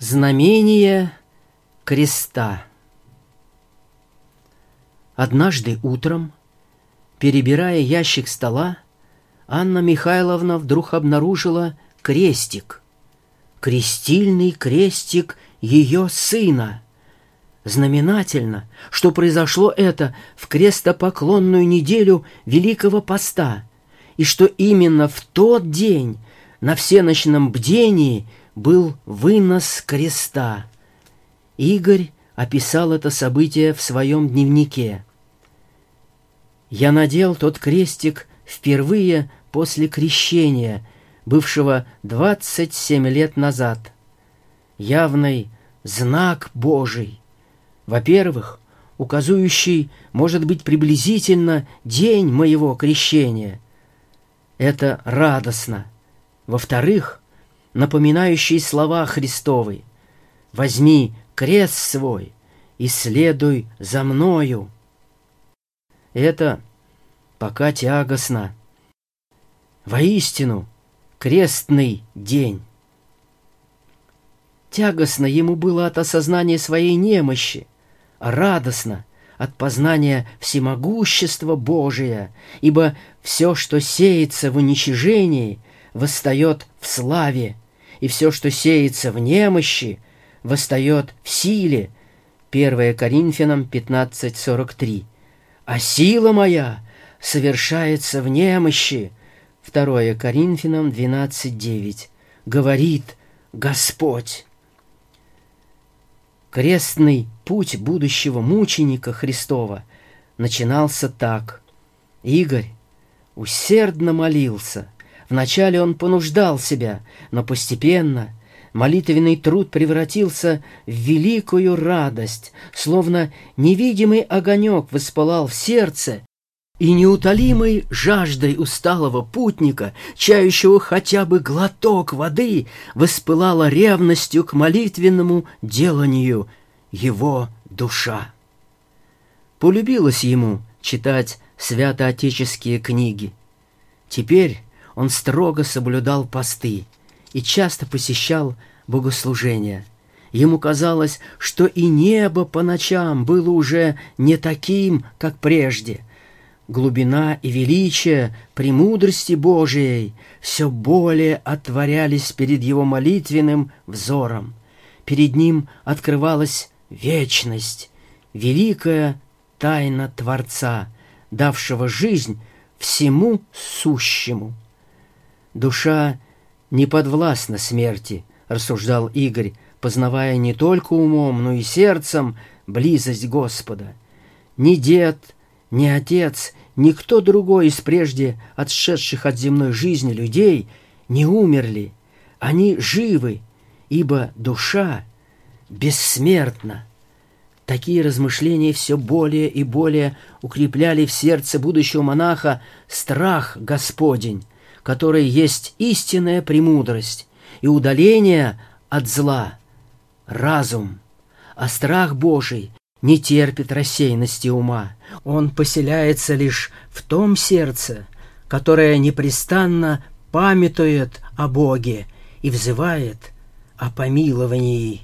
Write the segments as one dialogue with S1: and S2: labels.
S1: Знамение креста. Однажды утром, перебирая ящик стола, Анна Михайловна вдруг обнаружила крестик. Крестильный крестик ее сына. Знаменательно, что произошло это в крестопоклонную неделю Великого Поста, и что именно в тот день на всеночном бдении был вынос креста. Игорь описал это событие в своем дневнике. «Я надел тот крестик впервые после крещения, бывшего 27 лет назад. Явный знак Божий, во-первых, указывающий, может быть, приблизительно день моего крещения. Это радостно. Во-вторых, напоминающий слова Христовы: «Возьми крест свой и следуй за мною». Это пока тягостно. Воистину, крестный день. Тягостно ему было от осознания своей немощи, а радостно от познания всемогущества Божия, ибо все, что сеется в уничижении, восстает в славе, и все, что сеется в немощи, восстает в силе. 1 Коринфянам 15:43. А сила моя совершается в немощи. 2 Коринфянам 12:9. Говорит Господь. Крестный путь будущего мученика Христова начинался так. Игорь усердно молился. Вначале он понуждал себя, но постепенно молитвенный труд превратился в великую радость, словно невидимый огонек воспылал в сердце, и неутолимой жаждой усталого путника, чающего хотя бы глоток воды, воспылала ревностью к молитвенному деланию его душа. Полюбилось ему читать святоотеческие книги. Теперь он строго соблюдал посты и часто посещал богослужения. Ему казалось, что и небо по ночам было уже не таким, как прежде. Глубина и величие премудрости Божией все более отворялись перед его молитвенным взором. Перед ним открывалась вечность, великая тайна Творца, давшего жизнь всему сущему. «Душа не подвластна смерти», — рассуждал Игорь, познавая не только умом, но и сердцем близость Господа. Ни дед, ни отец, никто другой из прежде отшедших от земной жизни людей не умерли. Они живы, ибо душа бессмертна. Такие размышления все более и более укрепляли в сердце будущего монаха страх Господень, который есть истинная премудрость, и удаление от зла — разум. А страх Божий не терпит рассеянности ума. Он поселяется лишь в том сердце, которое непрестанно памятует о Боге и взывает о помиловании.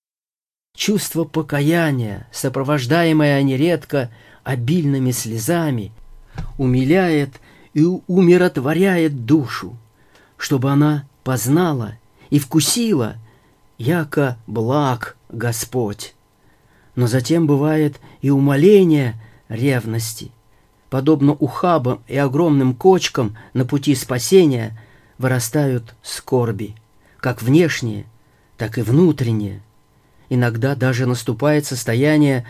S1: Чувство покаяния, сопровождаемое нередко обильными слезами, умиляет и умиротворяет душу, чтобы она познала и вкусила, яко благ Господь. Но затем бывает и умаление ревности. Подобно ухабам и огромным кочкам на пути спасения вырастают скорби, как внешние, так и внутренние. Иногда даже наступает состояние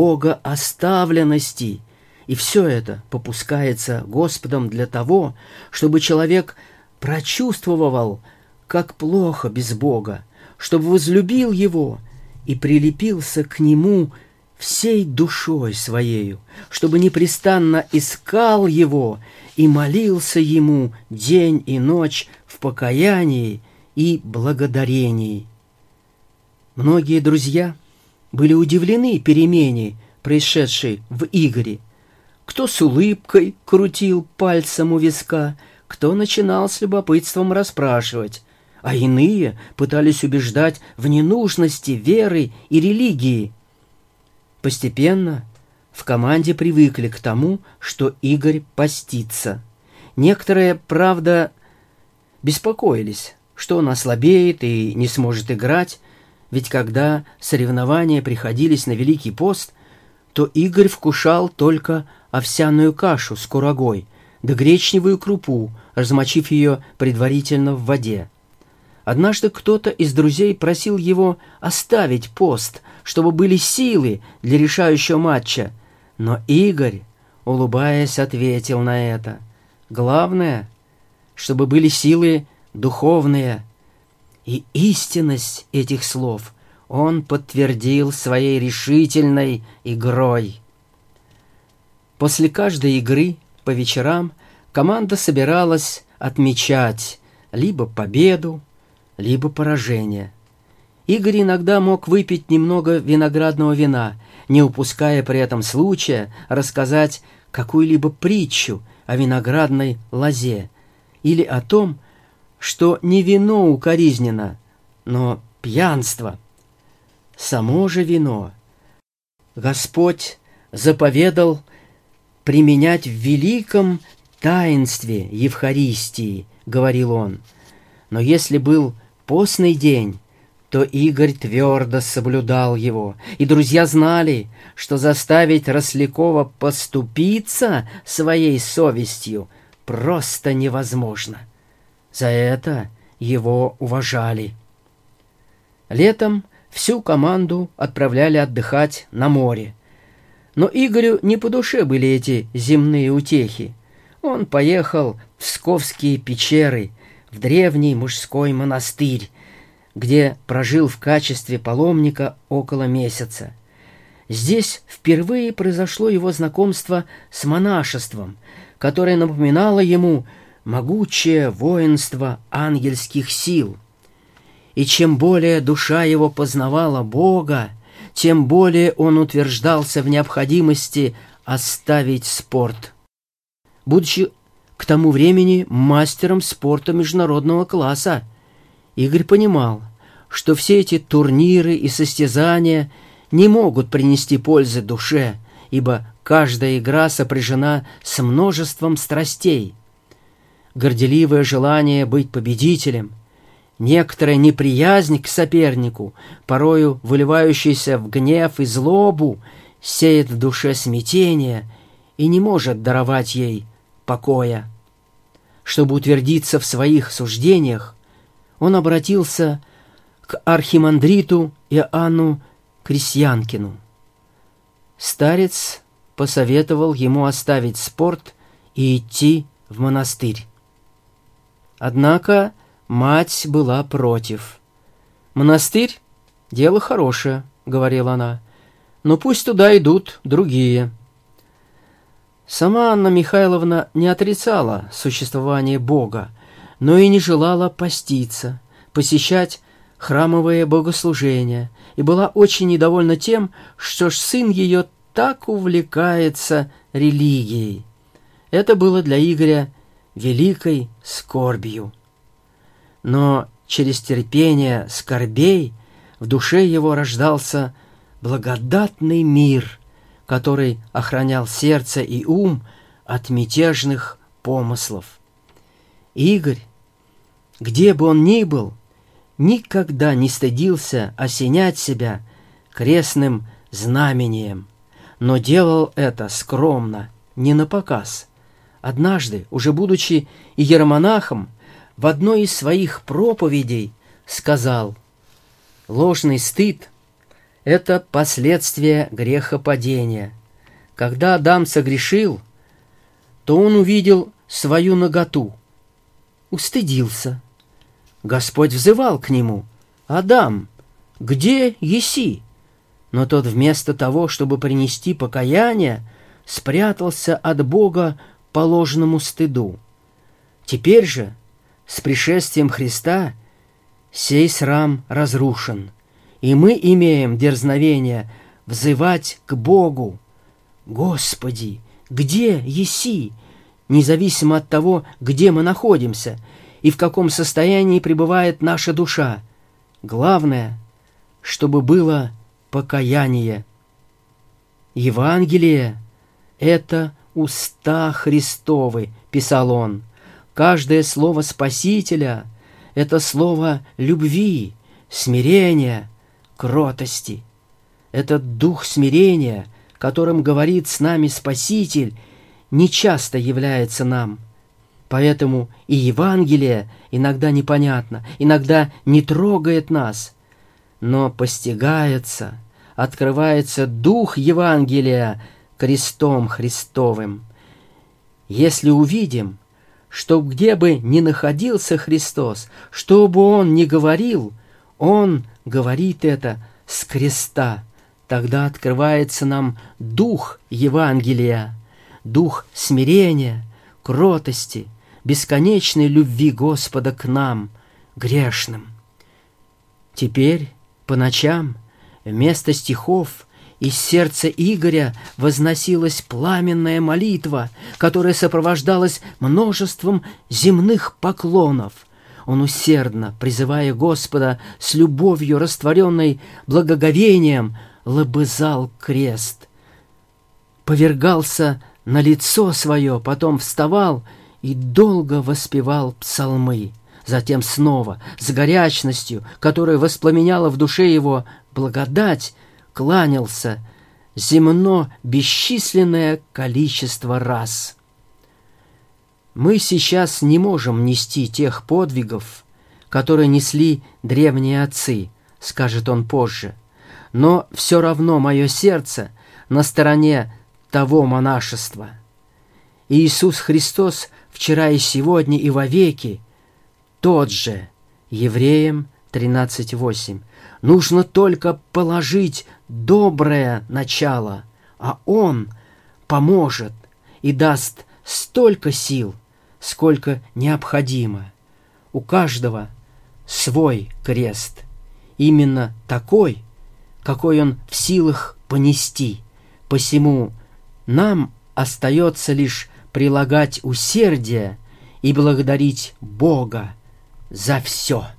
S1: богооставленности, и все это попускается Господом для того, чтобы человек прочувствовал, как плохо без Бога, чтобы возлюбил Его и прилепился к Нему всей душой Своею, чтобы непрестанно искал Его и молился Ему день и ночь в покаянии и благодарении. Многие друзья были удивлены перемене, происшедшей в Игоре. Кто с улыбкой крутил пальцем у виска, кто начинал с любопытством расспрашивать: а иные пытались убеждать в ненужности веры и религии. Постепенно в команде привыкли к тому, что Игорь постится. Некоторые, правда, беспокоились, что он ослабеет и не сможет играть, ведь когда соревнования приходились на Великий пост, то Игорь вкушал только овсяную кашу с курагой да гречневую крупу, размочив ее предварительно в воде. Однажды кто-то из друзей просил его оставить пост, чтобы были силы для решающего матча, но Игорь, улыбаясь, ответил на это: «Главное, чтобы были силы духовные». И истинность этих слов он подтвердил своей решительной игрой. После каждой игры по вечерам команда собиралась отмечать либо победу, либо поражение. Игорь иногда мог выпить немного виноградного вина, не упуская при этом случая рассказать какую-либо притчу о виноградной лозе или о том, что не вино укоризненно, но пьянство. Само же вино Господь заповедал применять в великом таинстве Евхаристии, говорил он. Но если был постный день, то Игорь твердо соблюдал его, и друзья знали, что заставить Рослякова поступиться своей совестью просто невозможно. За это его уважали. Летом всю команду отправляли отдыхать на море. Но Игорю не по душе были эти земные утехи. Он поехал в Псковские пещеры, в древний мужской монастырь, где прожил в качестве паломника около месяца. Здесь впервые произошло его знакомство с монашеством, которое напоминало ему могучее воинство ангельских сил. И чем более душа его познавала Бога, тем более он утверждался в необходимости оставить спорт. Будучи к тому времени мастером спорта международного класса, Игорь понимал, что все эти турниры и состязания не могут принести пользы душе, ибо каждая игра сопряжена с множеством страстей. Горделивое желание быть победителем, некоторая неприязнь к сопернику, порою выливающаяся в гнев и злобу, сеет в душе смятение и не может даровать ей покоя. Чтобы утвердиться в своих суждениях, он обратился к архимандриту Иоанну Крестьянкину. Старец посоветовал ему оставить спорт и идти в монастырь. Однако мать была против. «Монастырь — дело хорошее», — говорила она, — «но пусть туда идут другие». Сама Анна Михайловна не отрицала существование Бога, но и не желала поститься, посещать храмовые богослужения, и была очень недовольна тем, что сын ее так увлекается религией. Это было для Игоря великой скорбью. Но через терпение скорбей в душе его рождался благодатный мир, который охранял сердце и ум от мятежных помыслов. Игорь, где бы он ни был, никогда не стыдился осенять себя крестным знамением, но делал это скромно, не напоказ. Однажды, уже будучи иеромонахом, в одной из своих проповедей сказал: «Ложный стыд — это последствие грехопадения. Когда Адам согрешил, то он увидел свою наготу, устыдился. Господь взывал к нему: «Адам, где еси?» Но тот вместо того, чтобы принести покаяние, спрятался от Бога по ложному стыду. Теперь же, с пришествием Христа, сей срам разрушен, и мы имеем дерзновение взывать к Богу: «Господи, где еси?» Независимо от того, где мы находимся, и в каком состоянии пребывает наша душа. Главное, чтобы было покаяние. Евангелие — это уста Христовы, писал он. Каждое слово Спасителя — это слово любви, смирения, кротости. Этот дух смирения, которым говорит с нами Спаситель, нечасто является нам. Поэтому и Евангелие иногда непонятно, иногда не трогает нас, но постигается, открывается дух Евангелия крестом Христовым. Если увидим, что где бы ни находился Христос, что бы Он ни говорил, Он говорит это с креста, тогда открывается нам дух Евангелия, дух смирения, кротости, бесконечной любви Господа к нам, грешным. Теперь по ночам вместо стихов из сердца Игоря возносилась пламенная молитва, которая сопровождалась множеством земных поклонов. Он усердно, призывая Господа с любовью, растворенной благоговением, лобызал крест, повергался на лицо свое, потом вставал и долго воспевал псалмы. Затем снова, с горячностью, которая воспламеняла в душе его благодать, кланялся земно бесчисленное количество раз. Мы сейчас не можем нести тех подвигов, которые несли древние отцы, скажет он позже, но все равно мое сердце на стороне того монашества. Иисус Христос вчера и сегодня и вовеки тот же. Евреям 13:8. Нужно только положить доброе начало, а Он поможет и даст столько сил, сколько необходимо. У каждого свой крест, именно такой, какой он в силах понести. Посему нам остается лишь прилагать усердие и благодарить Бога за все.